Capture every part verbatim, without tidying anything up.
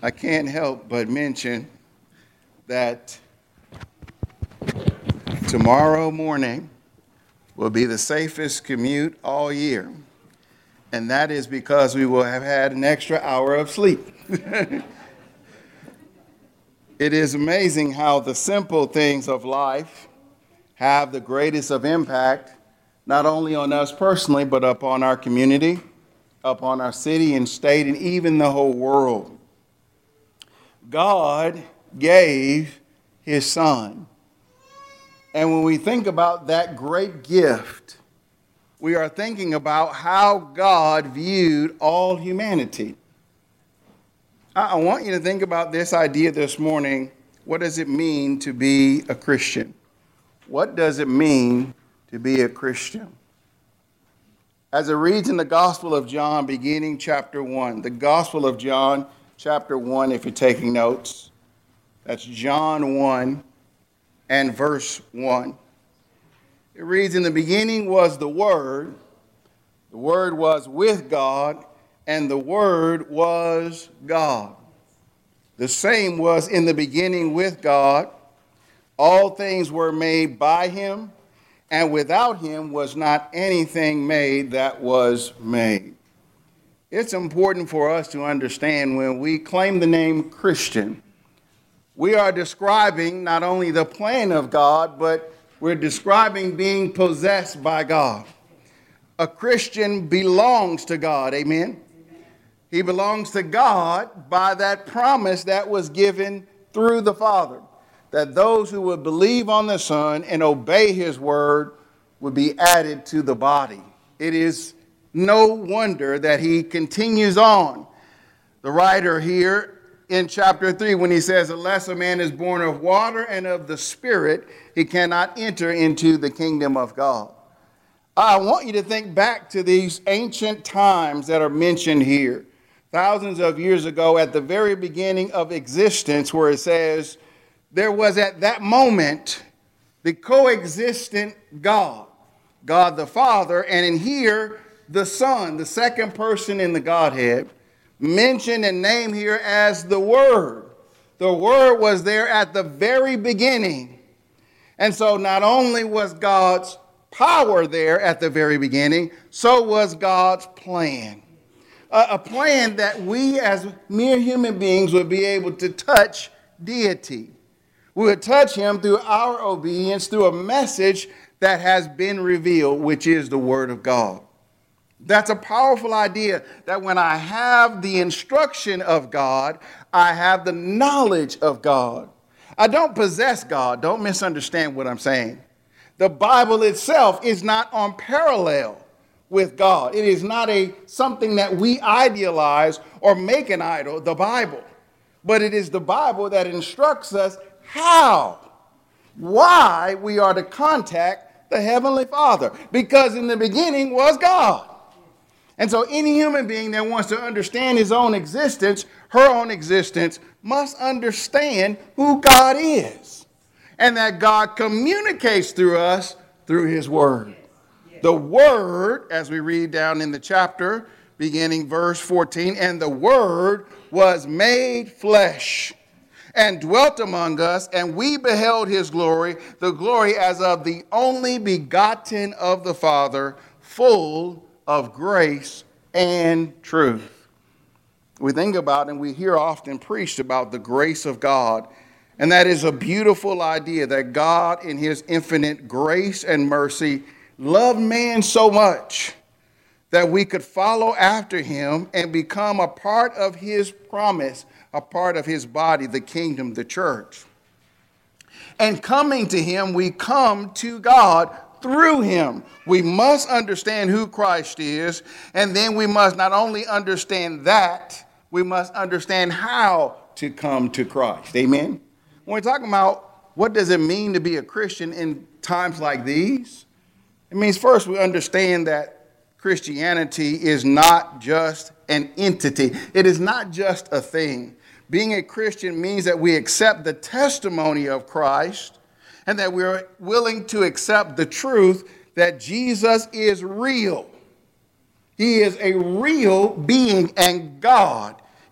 I can't help but mention that tomorrow morning will be the safest commute all year. And that is because we will have had an extra hour of sleep. It is amazing how the simple things of life have the greatest of impact, not only on us personally, but upon our community, upon our city and state, and even the whole world. God gave his son. And when we think about that great gift, we are thinking about how God viewed all humanity. I want you to think about this idea this morning. What does it mean to be a Christian? What does it mean to be a Christian? As it reads in the Gospel of John, beginning chapter one, the Gospel of John, chapter one, if you're taking notes, that's John one and verse one. It reads, in the beginning was the Word, the Word was with God, and the Word was God. The same was in the beginning with God. All things were made by him, and without him was not anything made that was made. It's important for us to understand when we claim the name Christian, we are describing not only the plan of God, but we're describing being possessed by God. A Christian belongs to God, amen? He belongs to God by that promise that was given through the Father, that those who would believe on the Son and obey his word would be added to the body. It is no wonder that he continues on. The writer here in chapter three, when he says, unless a man is born of water and of the Spirit, he cannot enter into the kingdom of God. I want you to think back to these ancient times that are mentioned here. Thousands of years ago, at the very beginning of existence, where it says, there was at that moment the coexistent God, God the Father, and in here, the Son, the second person in the Godhead, mentioned and named here as the Word. The Word was there at the very beginning. And so not only was God's power there at the very beginning, so was God's plan. A plan that we as mere human beings would be able to touch deity. We would touch him through our obedience, through a message that has been revealed, which is the Word of God. That's a powerful idea, that when I have the instruction of God, I have the knowledge of God. I don't possess God. Don't misunderstand what I'm saying. The Bible itself is not on parallel with God. It is not a something that we idealize or make an idol, the Bible. But it is the Bible that instructs us how, why we are to contact the Heavenly Father. Because in the beginning was God. And so any human being that wants to understand his own existence, her own existence, must understand who God is. And that God communicates through us through his Word. The Word, as we read down in the chapter, beginning verse fourteen, and the Word was made flesh and dwelt among us, and we beheld his glory, the glory as of the only begotten of the Father, full of grace and truth. We think about and we hear often preached about the grace of God. And that is a beautiful idea, that God in his infinite grace and mercy loved man so much that we could follow after him and become a part of his promise, a part of his body, the kingdom, the church. And coming to him, we come to God through him. We must understand who Christ is, and then we must not only understand that, we must understand how to come to Christ. Amen? When we're talking about what does it mean to be a Christian in times like these, it means first we understand that Christianity is not just an entity. It is not just a thing. Being a Christian means that we accept the testimony of Christ and that we're willing to accept the truth that Jesus is real. He is a real being and God.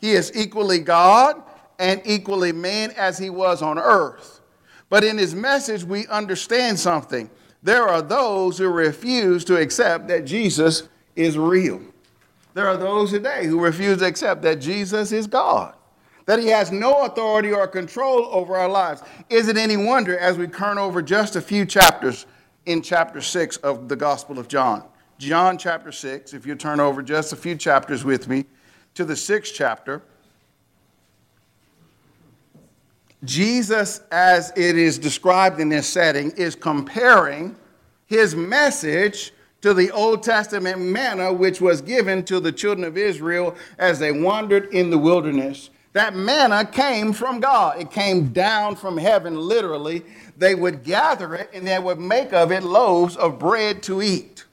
He is equally God and equally man as he was on earth. But in his message, we understand something. There are those who refuse to accept that Jesus is real. There are those today who refuse to accept that Jesus is God, that he has no authority or control over our lives. Is it any wonder as we turn over just a few chapters in chapter six of the Gospel of John? John chapter six, if you turn over just a few chapters with me to the sixth chapter. Jesus, as it is described in this setting, is comparing his message to the Old Testament manna which was given to the children of Israel as they wandered in the wilderness. That manna came from God. It came down from heaven, literally. They would gather it and they would make of it loaves of bread to eat.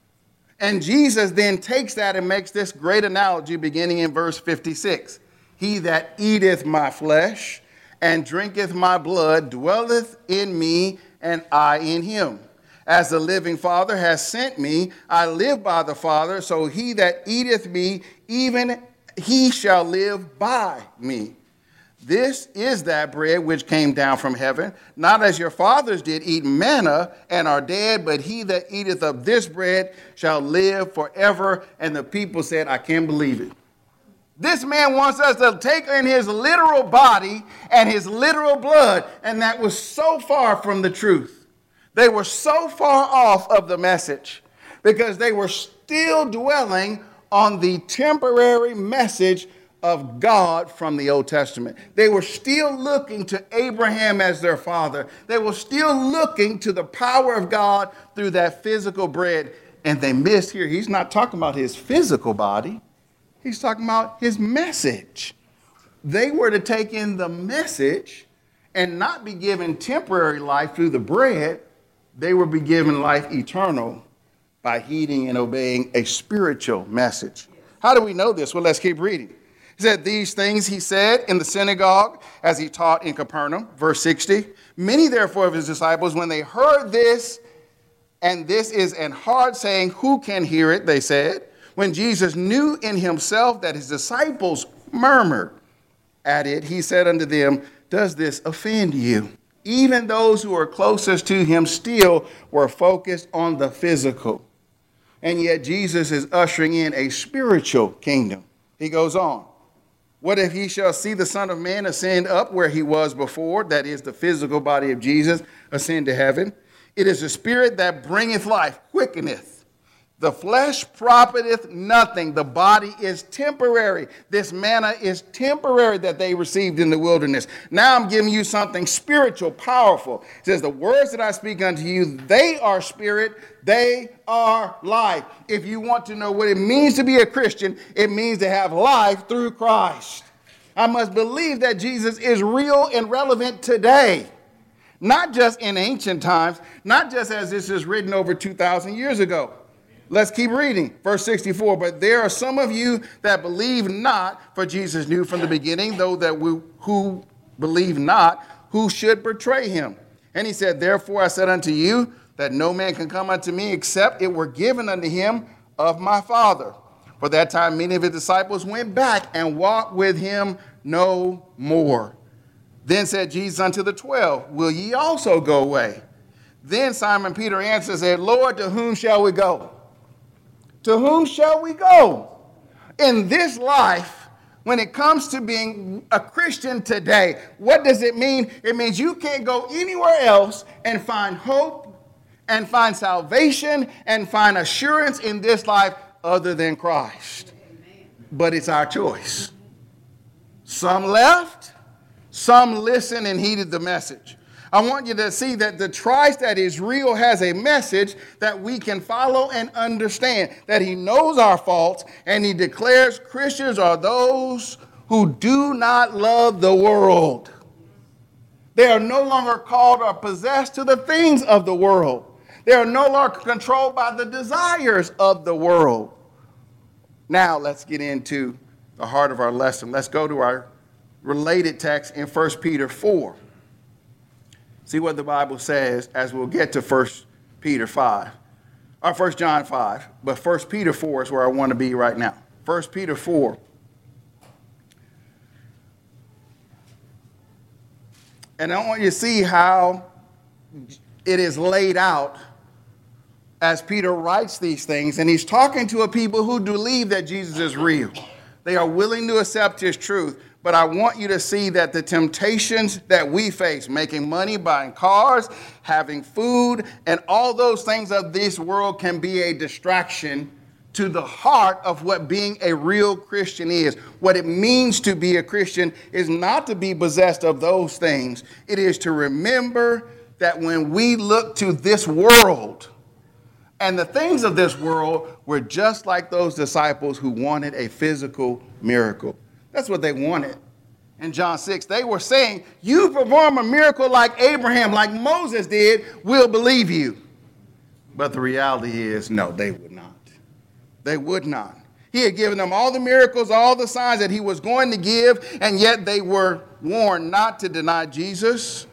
And Jesus then takes that and makes this great analogy beginning in verse fifty-six. He that eateth my flesh and drinketh my blood dwelleth in me, and I in him. As the living Father has sent me, I live by the Father, so he that eateth me, even he shall live by me. This is that bread which came down from heaven, not as your fathers did eat manna and are dead, but he that eateth of this bread shall live forever. And the people said, I can't believe it. This man wants us to take in his literal body and his literal blood, and that was so far from the truth. They were so far off of the message because they were still dwelling on the temporary message of God from the Old Testament. They were still looking to Abraham as their father. They were still looking to the power of God through that physical bread. And they missed here. He's not talking about his physical body. He's talking about his message. They were to take in the message and not be given temporary life through the bread. They will be given life eternal by heeding and obeying a spiritual message. How do we know this? Well, let's keep reading. He said, these things he said in the synagogue as he taught in Capernaum, verse sixty. Many therefore of his disciples, when they heard this, and this is an hard saying, who can hear it, they said. When Jesus knew in himself that his disciples murmured at it, he said unto them, does this offend you? Even those who were closest to him still were focused on the physical. And yet Jesus is ushering in a spiritual kingdom. He goes on. What if ye shall see the Son of Man ascend up where he was before? That is the physical body of Jesus ascend to heaven. It is the spirit that bringeth life, quickeneth. The flesh profiteth nothing. The body is temporary. This manna is temporary that they received in the wilderness. Now I'm giving you something spiritual, powerful. It says, the words that I speak unto you, they are spirit, they are life. If you want to know what it means to be a Christian, it means to have life through Christ. I must believe that Jesus is real and relevant today. Not just in ancient times, not just as this is written over two thousand years ago. Let's keep reading. Verse sixty-four, but there are some of you that believe not, for Jesus knew from the beginning, though that we who believe not, who should betray him. And he said, therefore I said unto you, that no man can come unto me except it were given unto him of my Father. For that time many of his disciples went back and walked with him no more. Then said Jesus unto the twelve, will ye also go away? Then Simon Peter answered and said, Lord, to whom shall we go? To whom shall we go? In this life, when it comes to being a Christian today, what does it mean? It means you can't go anywhere else and find hope and find salvation and find assurance in this life other than Christ. Amen. But it's our choice. Some left, some listened and heeded the message. I want you to see that the Christ that is real has a message that we can follow and understand, that he knows our faults, and he declares Christians are those who do not love the world. They are no longer called or possessed to the things of the world. They are no longer controlled by the desires of the world. Now let's get into the heart of our lesson. Let's go to our related text in First Peter four. See what the Bible says as we'll get to First Peter five. Or First John five. But First Peter four is where I want to be right now. First Peter four. And I want you to see how it is laid out as Peter writes these things. And he's talking to a people who believe that Jesus is real. They are willing to accept his truth. But I want you to see that the temptations that we face, making money, buying cars, having food, and all those things of this world can be a distraction to the heart of what being a real Christian is. What it means to be a Christian is not to be possessed of those things. It is to remember that when we look to this world and the things of this world, we're just like those disciples who wanted a physical miracle. That's what they wanted. In John six, they were saying, you perform a miracle like Abraham, like Moses did, we'll believe you. But the reality is, no, they would not. They would not. He had given them all the miracles, all the signs that he was going to give, and yet they were warned not to deny Jesus.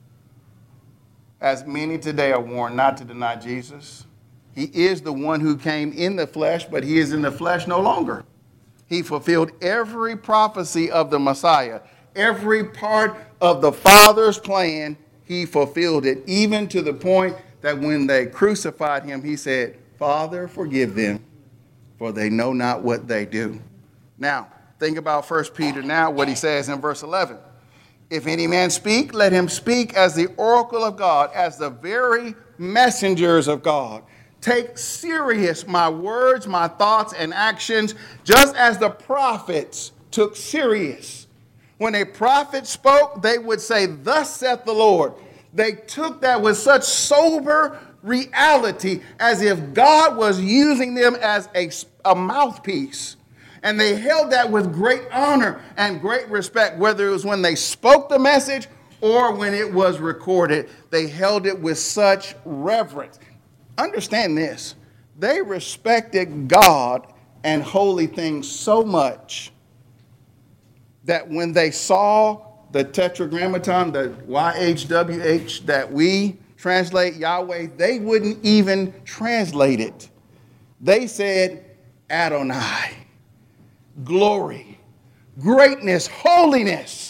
As many today are warned not to deny Jesus. He is the one who came in the flesh, but he is in the flesh no longer. He fulfilled every prophecy of the Messiah. Every part of the Father's plan, he fulfilled it, even to the point that when they crucified him, he said, Father, forgive them, for they know not what they do. Now, think about First Peter now, what he says in verse eleven. If any man speak, let him speak as the oracle of God, as the very messengers of God. Take serious my words, my thoughts, and actions, just as the prophets took serious. When a prophet spoke, they would say, thus saith the Lord. They took that with such sober reality, as if God was using them as a, a mouthpiece. And they held that with great honor and great respect, whether it was when they spoke the message or when it was recorded. They held it with such reverence. Understand this. They respected God and holy things so much that when they saw the tetragrammaton, the Y H W H that we translate Yahweh, they wouldn't even translate it. They said Adonai, glory, greatness, holiness.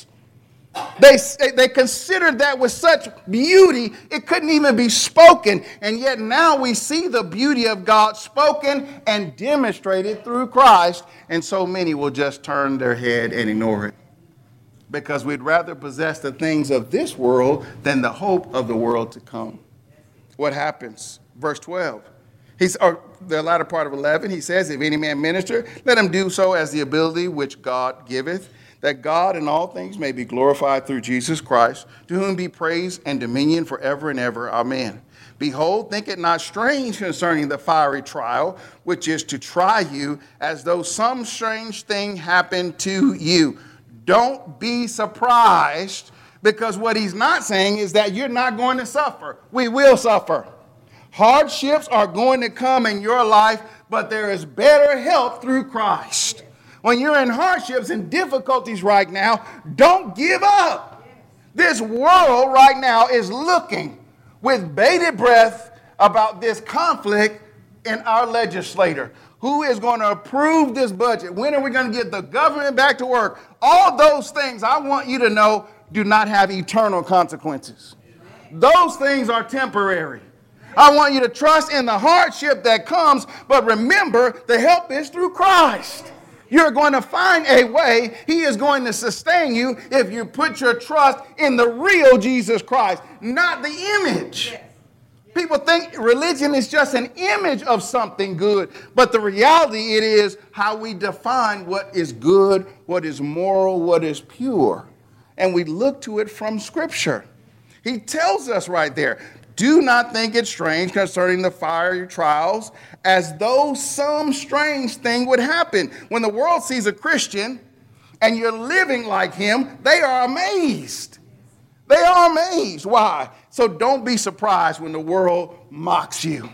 They, they considered that with such beauty, it couldn't even be spoken. And yet now we see the beauty of God spoken and demonstrated through Christ. And so many will just turn their head and ignore it, because we'd rather possess the things of this world than the hope of the world to come. What happens? Verse twelve. He's, or the latter part of eleven, he says, if any man minister, let him do so as the ability which God giveth, that God in all things may be glorified through Jesus Christ, to whom be praise and dominion forever and ever. Amen. Behold, think it not strange concerning the fiery trial, which is to try you, as though some strange thing happened to you. Don't be surprised, because what he's not saying is that you're not going to suffer. We will suffer. Hardships are going to come in your life, but there is better help through Christ. When you're in hardships and difficulties right now, don't give up. This world right now is looking with bated breath about this conflict in our legislator. Who is going to approve this budget? When are we going to get the government back to work? All those things, I want you to know, do not have eternal consequences. Those things are temporary. I want you to trust in the hardship that comes, but remember, the help is through Christ. You're going to find a way. He is going to sustain you if you put your trust in the real Jesus Christ, not the image. People think religion is just an image of something good, but the reality it is how we define what is good, what is moral, what is pure. And we look to it from Scripture. He tells us right there, do not think it strange concerning the fiery trials, as though some strange thing would happen. When the world sees a Christian and you're living like him, they are amazed. They are amazed. Why? So don't be surprised when the world mocks you.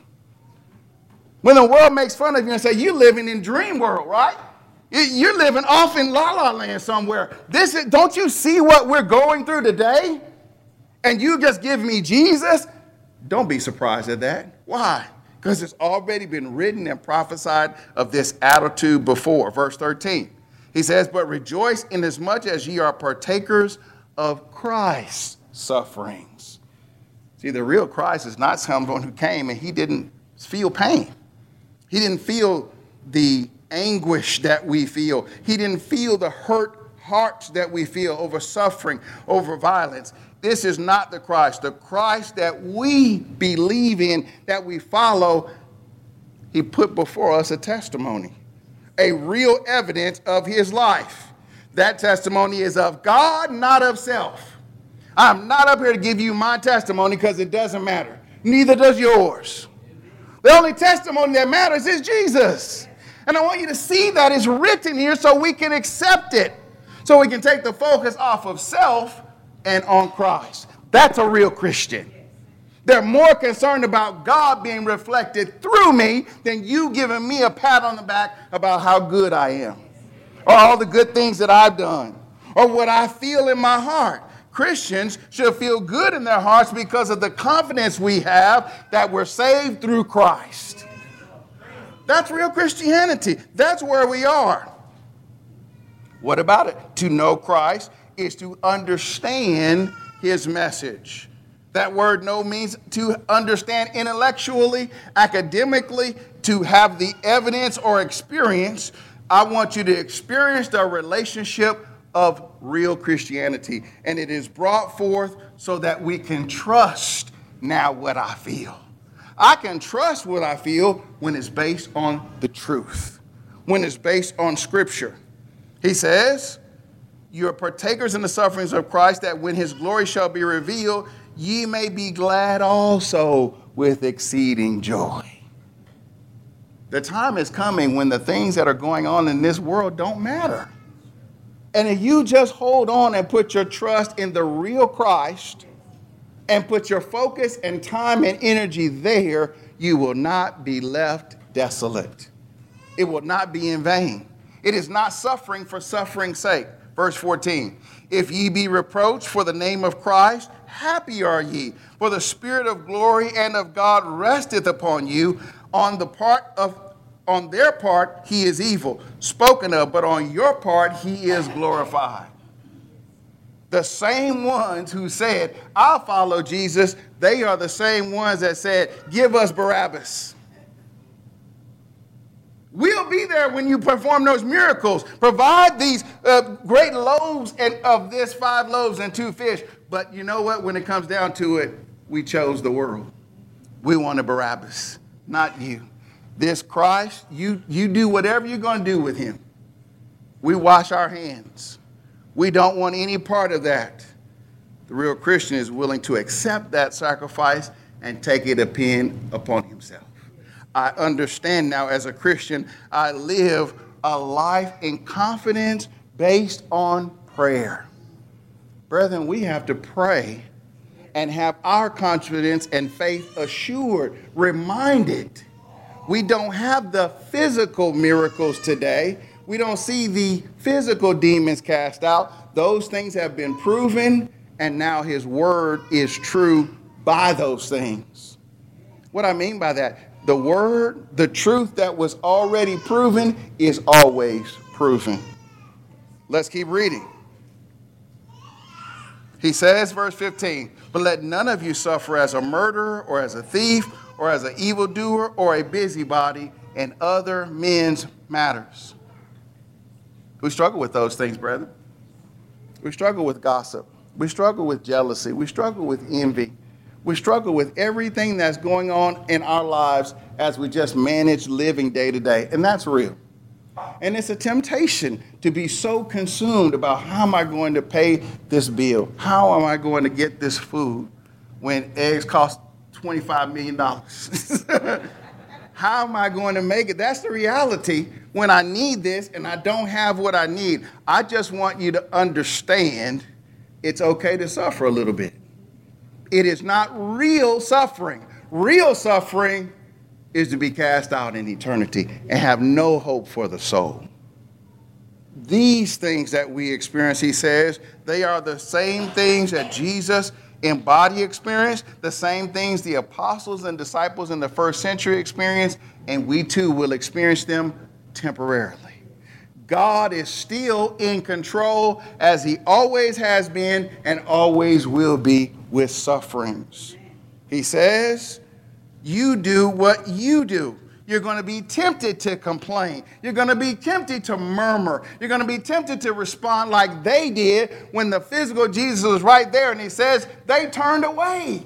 When the world makes fun of you and say, you're living in dream world, right? You're living off in La La Land somewhere. This is, don't you see what we're going through today? And you just give me Jesus? Don't be surprised at that. Why? Because it's already been written and prophesied of this attitude before. Verse thirteen. He says, but rejoice inasmuch as ye are partakers of Christ sufferings. See, the real Christ is not someone who came and he didn't feel pain. He didn't feel the anguish that we feel. He didn't feel the hurt hearts that we feel over suffering, over violence. This is not the Christ. The Christ that we believe in, that we follow, he put before us a testimony, a real evidence of his life. That testimony is of God, not of self. I'm not up here to give you my testimony because it doesn't matter. Neither does yours. The only testimony that matters is Jesus. And I want you to see that it's written here so we can accept it. So we can take the focus off of self and on Christ. That's a real Christian. They're more concerned about God being reflected through me than you giving me a pat on the back about how good I am, or all the good things that I've done, or what I feel in my heart. Christians should feel good in their hearts because of the confidence we have that we're saved through Christ. That's real Christianity. That's where we are. What about it? To know Christ is to understand his message. That word know means to understand intellectually, academically, to have the evidence or experience. I want you to experience the relationship of real Christianity. And it is brought forth so that we can trust now what I feel. I can trust what I feel when it's based on the truth, when it's based on Scripture. He says, you are partakers in the sufferings of Christ, that when his glory shall be revealed, ye may be glad also with exceeding joy. The time is coming when the things that are going on in this world don't matter. And if you just hold on and put your trust in the real Christ and put your focus and time and energy there, you will not be left desolate. It will not be in vain. It is not suffering for suffering's sake. Verse fourteen, if ye be reproached for the name of Christ, happy are ye, for the Spirit of glory and of God resteth upon you. On the part of, on their part, he is evil, spoken of, but on your part, he is glorified. The same ones who said, I'll follow Jesus, they are the same ones that said, give us Barabbas. We'll be there when you perform those miracles. Provide these uh, great loaves and of this five loaves and two fish. But you know what? When it comes down to it, we chose the world. We wanted Barabbas, not you. This Christ, you, you do whatever you're going to do with him. We wash our hands. We don't want any part of that. The real Christian is willing to accept that sacrifice and take it upon himself. I understand now as a Christian, I live a life in confidence based on prayer. Brethren, we have to pray and have our confidence and faith assured, reminded. We don't have the physical miracles today. We don't see the physical demons cast out. Those things have been proven, and now his word is true by those things. What I mean by that, the word, the truth that was already proven is always proven. Let's keep reading. He says, verse fifteen, but let none of you suffer as a murderer or as a thief or as an evildoer or a busybody in other men's matters. We struggle with those things, brethren. We struggle with gossip. We struggle with jealousy. We struggle with envy. We struggle with everything that's going on in our lives as we just manage living day to day. And that's real. And it's a temptation to be so consumed about how am I going to pay this bill? How am I going to get this food when eggs cost twenty-five million dollars? How am I going to make it? That's the reality when I need this and I don't have what I need. I just want you to understand it's okay to suffer a little bit. It is not real suffering. Real suffering is to be cast out in eternity and have no hope for the soul. These things that we experience, he says, they are the same things that Jesus embodied experienced, the same things the apostles and disciples in the first century experienced, and we too will experience them temporarily. God is still in control, as he always has been and always will be with sufferings. He says, you do what you do. You're going to be tempted to complain. You're going to be tempted to murmur. You're going to be tempted to respond like they did when the physical Jesus was right there. And he says they turned away.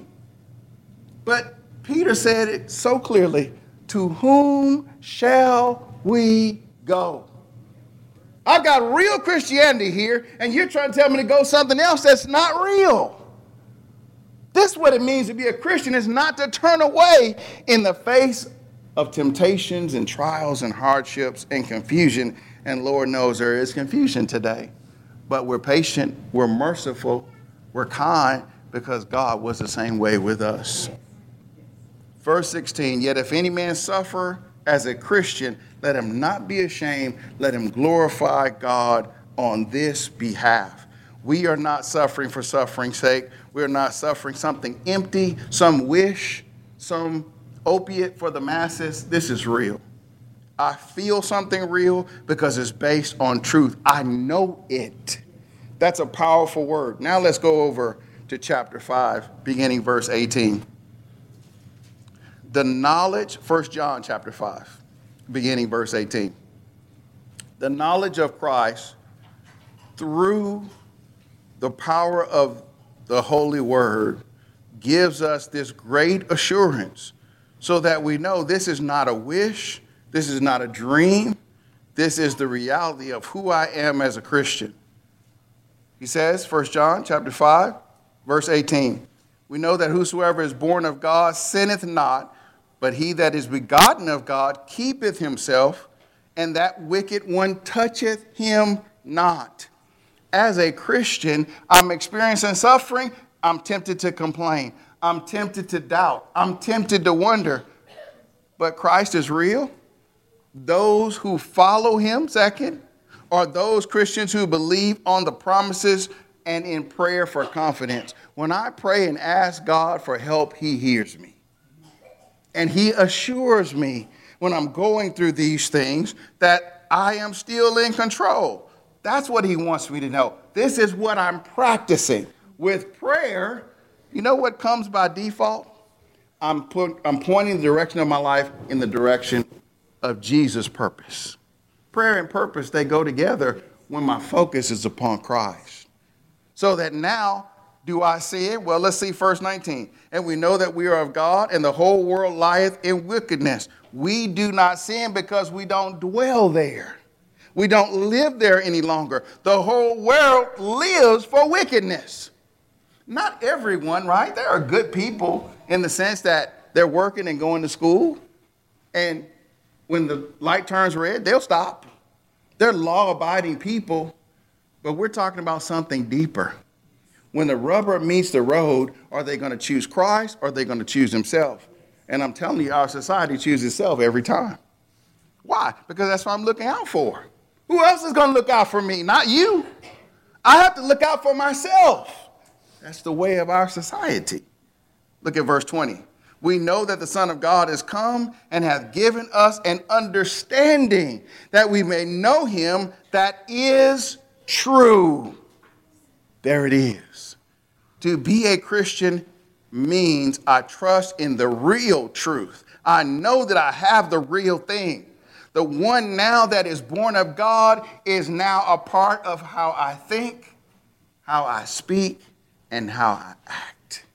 But Peter said it so clearly, to whom shall we go? I've got real Christianity here, and you're trying to tell me to go something else that's not real. This is what it means to be a Christian, is not to turn away in the face of temptations and trials and hardships and confusion. And Lord knows there is confusion today. But we're patient, we're merciful, we're kind, because God was the same way with us. Verse sixteen, yet if any man suffer as a Christian, let him not be ashamed, let him glorify God on this behalf. We are not suffering for suffering's sake. We are not suffering something empty, some wish, some opiate for the masses. This is real. I feel something real because it's based on truth. I know it. That's a powerful word. Now let's go over to chapter five, beginning verse eighteen. The knowledge, First John chapter five, beginning verse eighteen. The knowledge of Christ through the power of the Holy Word gives us this great assurance, so that we know this is not a wish, this is not a dream, this is the reality of who I am as a Christian. He says, First John chapter five, verse eighteen, we know that whosoever is born of God sinneth not, but he that is begotten of God keepeth himself, and that wicked one toucheth him not. As a Christian, I'm experiencing suffering. I'm tempted to complain. I'm tempted to doubt. I'm tempted to wonder. But Christ is real. Those who follow him, second, are those Christians who believe on the promises and in prayer for confidence. When I pray and ask God for help, he hears me. And he assures me when I'm going through these things that I am still in control. That's what he wants me to know. This is what I'm practicing. With prayer, you know what comes by default? I'm, put, I'm pointing the direction of my life in the direction of Jesus' purpose. Prayer and purpose, they go together when my focus is upon Christ. So that now, do I see it? Well, let's see verse nineteen. And we know that we are of God, and the whole world lieth in wickedness. We do not sin because we don't dwell there. We don't live there any longer. The whole world lives for wickedness. Not everyone, right? There are good people in the sense that they're working and going to school, and when the light turns red, they'll stop. They're law-abiding people, but we're talking about something deeper. When the rubber meets the road, are they going to choose Christ or are they going to choose themselves? And I'm telling you, our society chooses itself every time. Why? Because that's what I'm looking out for. Who else is going to look out for me? Not you. I have to look out for myself. That's the way of our society. Look at verse twenty. We know that the Son of God is come and hath given us an understanding that we may know him that is true. There it is. To be a Christian means I trust in the real truth. I know that I have the real thing. The one now that is born of God is now a part of how I think, how I speak, and how I act.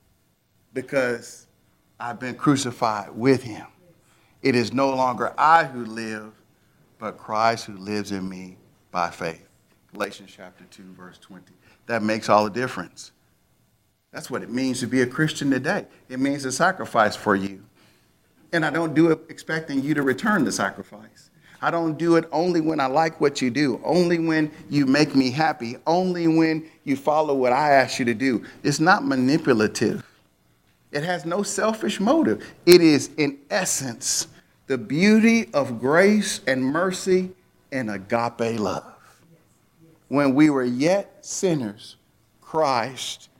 Because I've been crucified with him. It is no longer I who live, but Christ who lives in me by faith. Galatians chapter two, verse twenty. That makes all the difference. That's what it means to be a Christian today. It means to sacrifice for you. And I don't do it expecting you to return the sacrifice. I don't do it only when I like what you do, only when you make me happy, only when you follow what I ask you to do. It's not manipulative. It has no selfish motive. It is, in essence, the beauty of grace and mercy and agape love. When we were yet sinners, Christ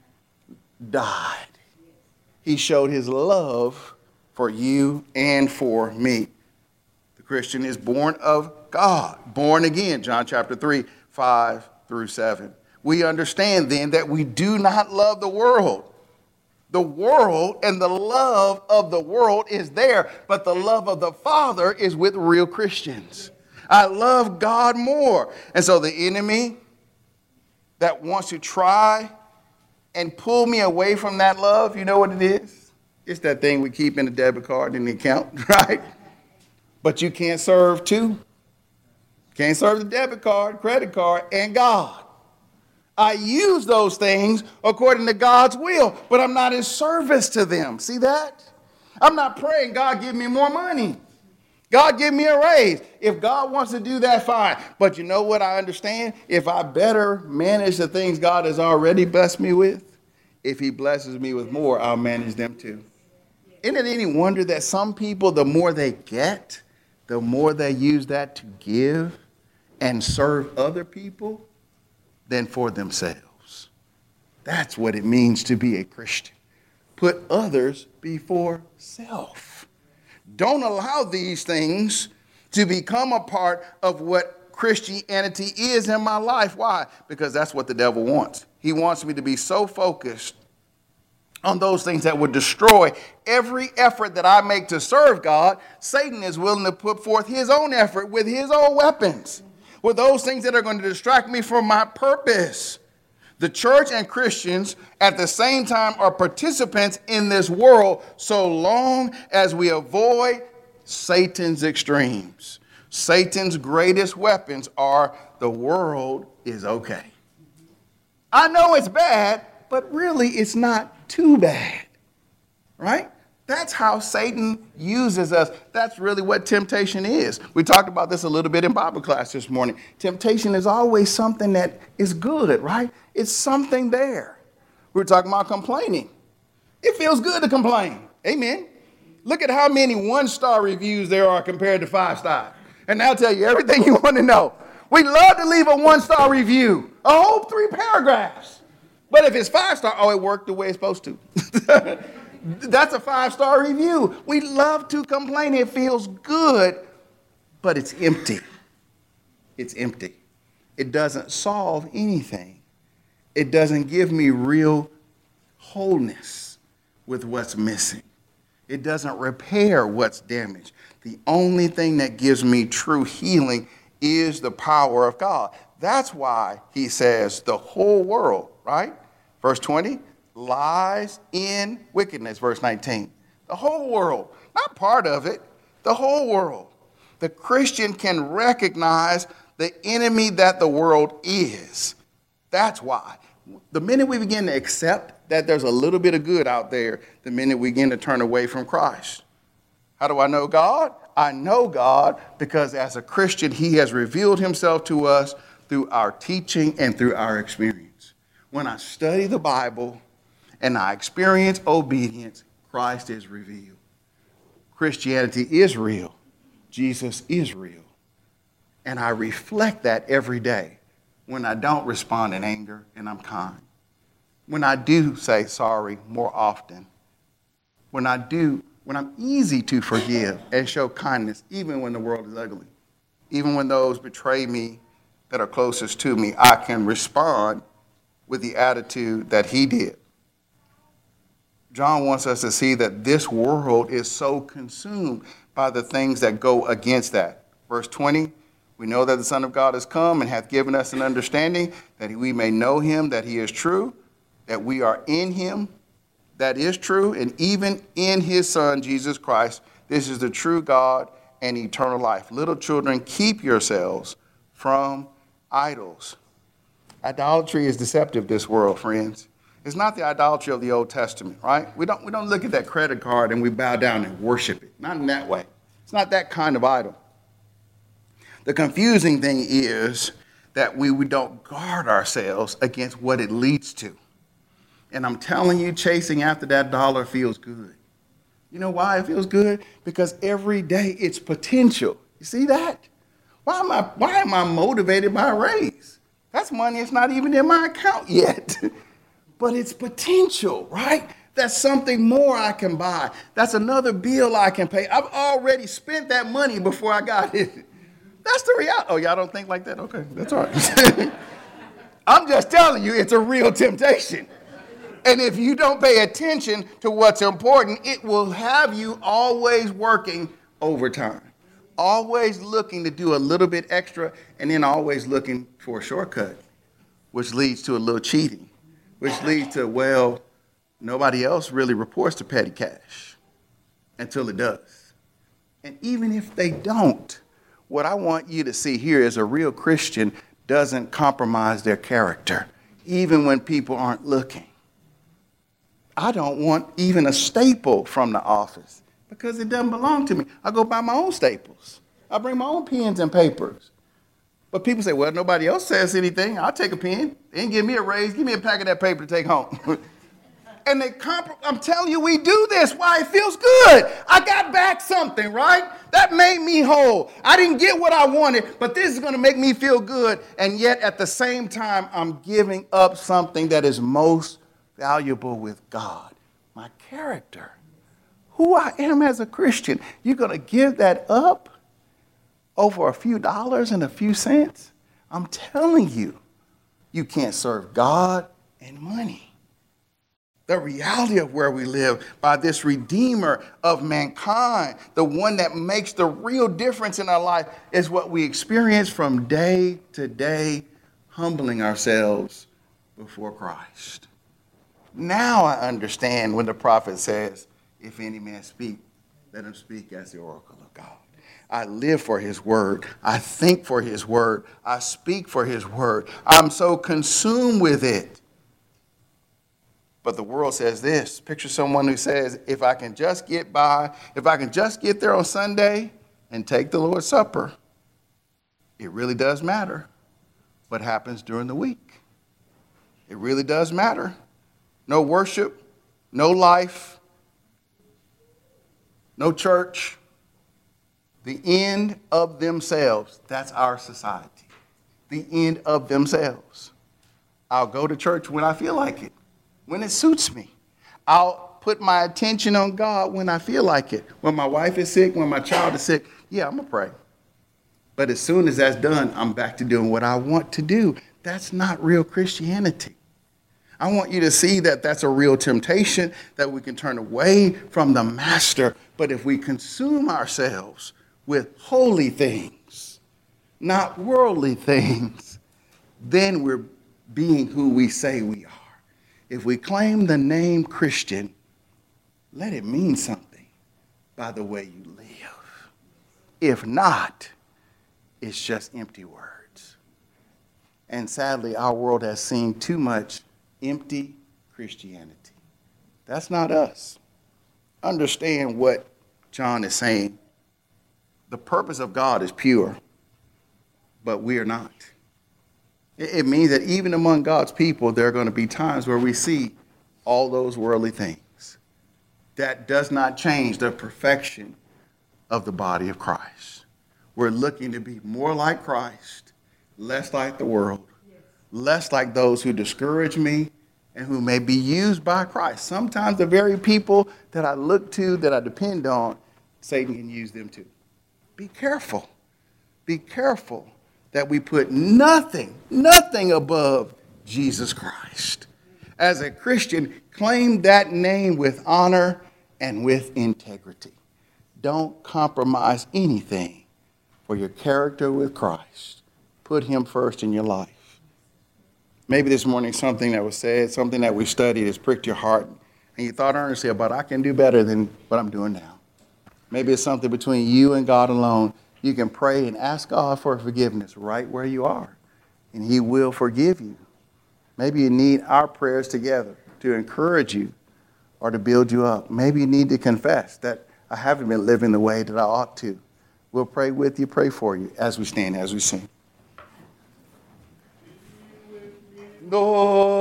died. He showed his love for you and for me. The Christian is born of God, born again, John chapter three, five through seven. We understand then that we do not love the world. The world and the love of the world is there, but the love of the Father is with real Christians. I love God more. And so the enemy that wants to try and pull me away from that love, you know what it is? It's that thing we keep in the debit card in the account, right? But you can't serve two. Can't serve the debit card, credit card, and God. I use those things according to God's will, but I'm not in service to them. See that? I'm not praying, God, give me more money. God, give me a raise. If God wants to do that, fine. But you know what I understand? If I better manage the things God has already blessed me with, if he blesses me with more, I'll manage them too. Isn't it any wonder that some people, the more they get, the more they use that to give and serve other people than for themselves? That's what it means to be a Christian. Put others before self. Don't allow these things to become a part of what Christianity is in my life. Why? Because that's what the devil wants. He wants me to be so focused on those things that would destroy every effort that I make to serve God. Satan is willing to put forth his own effort with his own weapons, with those things that are going to distract me from my purpose. The church and Christians at the same time are participants in this world so long as we avoid Satan's extremes. Satan's greatest weapons are the world is okay. I know it's bad, but really it's not too bad, right? That's how Satan uses us. That's really what temptation is. We talked about this a little bit in Bible class this morning. Temptation is always something that is good, right? It's something there. We were talking about complaining. It feels good to complain. Amen. Look at how many one-star reviews there are compared to five-star. And that'll tell you everything you want to know. We love to leave a one-star review, a whole three paragraphs. But if it's five-star, oh, it worked the way it's supposed to. That's a five-star review. We love to complain. It feels good, but it's empty. It's empty. It doesn't solve anything. It doesn't give me real wholeness with what's missing. It doesn't repair what's damaged. The only thing that gives me true healing is the power of God. That's why he says the whole world, right? Verse twenty, lies in wickedness. Verse nineteen, the whole world, not part of it, the whole world. The Christian can recognize the enemy that the world is. That's why. The minute we begin to accept that there's a little bit of good out there, the minute we begin to turn away from Christ. How do I know God? I know God because as a Christian, he has revealed himself to us through our teaching and through our experience. When I study the Bible and I experience obedience, Christ is revealed. Christianity is real. Jesus is real. And I reflect that every day when I don't respond in anger and I'm kind. When I do say sorry more often. When I do, when I'm easy to forgive and show kindness, even when the world is ugly. Even when those betray me that are closest to me, I can respond with the attitude that he did. John wants us to see that this world is so consumed by the things that go against that. Verse twenty, we know that the Son of God has come and hath given us an understanding that we may know him, that he is true, that we are in him, that is true, and even in his Son, Jesus Christ. This is the true God and eternal life. Little children, keep yourselves from idols. Idolatry is deceptive, this world, friends. It's not the idolatry of the Old Testament, right? We don't, we don't look at that credit card and we bow down and worship it. Not in that way. It's not that kind of idol. The confusing thing is that we, we don't guard ourselves against what it leads to. And I'm telling you, chasing after that dollar feels good. You know why it feels good? Because every day it's potential. You see that? Why am I, why am I motivated by a raise? That's money that's not even in my account yet. But it's potential, right? That's something more I can buy. That's another bill I can pay. I've already spent that money before I got it. That's the reality. Oh, y'all don't think like that? Okay, that's all right. I'm just telling you, it's a real temptation. And if you don't pay attention to what's important, it will have you always working overtime, always looking to do a little bit extra, and then always looking for a shortcut, which leads to a little cheating, which leads to, well, nobody else really reports to petty cash until it does. And even if they don't, what I want you to see here is a real Christian doesn't compromise their character, even when people aren't looking. I don't want even a staple from the office because it doesn't belong to me. I go buy my own staples. I bring my own pens and papers. But people say, well, nobody else says anything. I'll take a pen. They didn't give me a raise. Give me a pack of that paper to take home. And they comp- I'm telling you, we do this. Why? It feels good. I got back something, right? That made me whole. I didn't get what I wanted, but this is going to make me feel good. And yet at the same time, I'm giving up something that is most valuable with God, my character, who I am as a Christian. You're going to give that up over a few dollars and a few cents? I'm telling you, you can't serve God and money. The reality of where we live by this Redeemer of mankind, the one that makes the real difference in our life, is what we experience from day to day, humbling ourselves before Christ. Now I understand when the prophet says, if any man speak, let him speak as the oracle of God. I live for his word. I think for his word. I speak for his word. I'm so consumed with it. But the world says this. Picture someone who says, if I can just get by, if I can just get there on Sunday and take the Lord's Supper, it really does matter what happens during the week. It really does matter. No worship, no life, no church. The end of themselves. That's our society. The end of themselves. I'll go to church when I feel like it, when it suits me. I'll put my attention on God when I feel like it. When my wife is sick, when my child is sick, yeah, I'm going to pray. But as soon as that's done, I'm back to doing what I want to do. That's not real Christianity. I want you to see that that's a real temptation, that we can turn away from the master. But if we consume ourselves with holy things, not worldly things, then we're being who we say we are. If we claim the name Christian, let it mean something by the way you live. If not, it's just empty words. And sadly, our world has seen too much empty Christianity. That's not us. Understand what John is saying. The purpose of God is pure, but we are not. It means that even among God's people, there are going to be times where we see all those worldly things. That does not change the perfection of the body of Christ. We're looking to be more like Christ, less like the world, less like those who discourage me and who may be used by Christ. Sometimes the very people that I look to, that I depend on, Satan can use them too. Be careful. Be careful that we put nothing, nothing above Jesus Christ. As a Christian, claim that name with honor and with integrity. Don't compromise anything for your character with Christ. Put him first in your life. Maybe this morning something that was said, something that we studied has pricked your heart, and you thought earnestly about, I can do better than what I'm doing now. Maybe it's something between you and God alone. You can pray and ask God for forgiveness right where you are, and he will forgive you. Maybe you need our prayers together to encourage you or to build you up. Maybe you need to confess that I haven't been living the way that I ought to. We'll pray with you, pray for you as we stand, as we sing. Lord.